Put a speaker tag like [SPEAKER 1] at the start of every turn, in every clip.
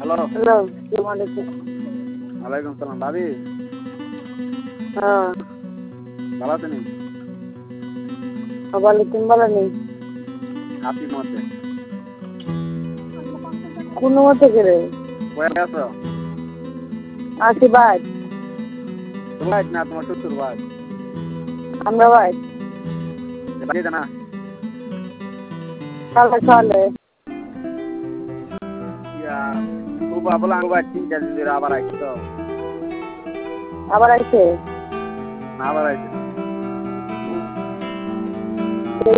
[SPEAKER 1] Hello.
[SPEAKER 2] Hello, আসসালামু আলাইকুম।
[SPEAKER 1] ওয়ালাইকুম সালাম। ভাবি
[SPEAKER 2] হ্যাঁ,
[SPEAKER 1] ভালো আছেন?
[SPEAKER 2] ওয়ালাইকুম ভালো নেই।
[SPEAKER 1] হাসি মতে
[SPEAKER 2] কোন মতে করে
[SPEAKER 1] কয়ে আছো?
[SPEAKER 2] আসি ভাই,
[SPEAKER 1] তোমার ভাই না তোমার শ্বশুর ভাই?
[SPEAKER 2] আমরা ভাই
[SPEAKER 1] বাড়িতে না?
[SPEAKER 2] চলে চলে।
[SPEAKER 1] ইয়া খুব বলে আমি ভাই 3-4 দিন ধরে আবার আইছি তো।
[SPEAKER 2] আবার আইছে
[SPEAKER 1] না আবার আইছি।
[SPEAKER 2] এই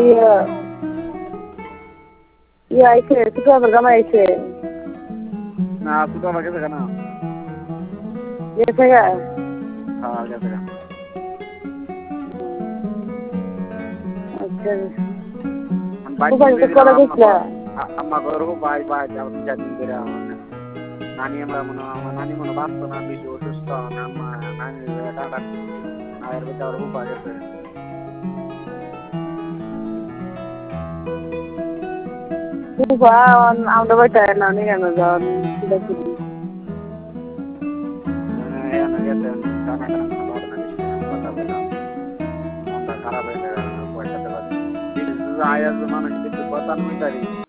[SPEAKER 2] আইছে ছোট আবার জামা আইছে
[SPEAKER 1] না ছোট আমার গেছে কেন?
[SPEAKER 2] গেছে গা।
[SPEAKER 1] হ্যাঁ গেছে কেন?
[SPEAKER 2] আচ্ছা,
[SPEAKER 1] বাইক
[SPEAKER 2] কোথায়
[SPEAKER 1] দিয়ে দিলাম
[SPEAKER 2] করে গেছিলা?
[SPEAKER 1] আম্মা ঘর ভাই ভাই যাও 3-4 দিন ধরে আমার নানি আমরা মনে আমার নানি মনে বাঁচত না, বেশি অসুস্থ। আম্মা নানি টাটা আয়ের বেটা ওর উপা গেছে।
[SPEAKER 2] আমরা বাড়িতে না নিয়ে কেন যাওয়ার সেটা কি?
[SPEAKER 1] গেছে টানা টানা কোনো ভালো না, বেশি কথা বললাম মনটা খারাপ হয়ে যায় পয়সাতে আয়াজ মানুষ কিছু কথা নই তারি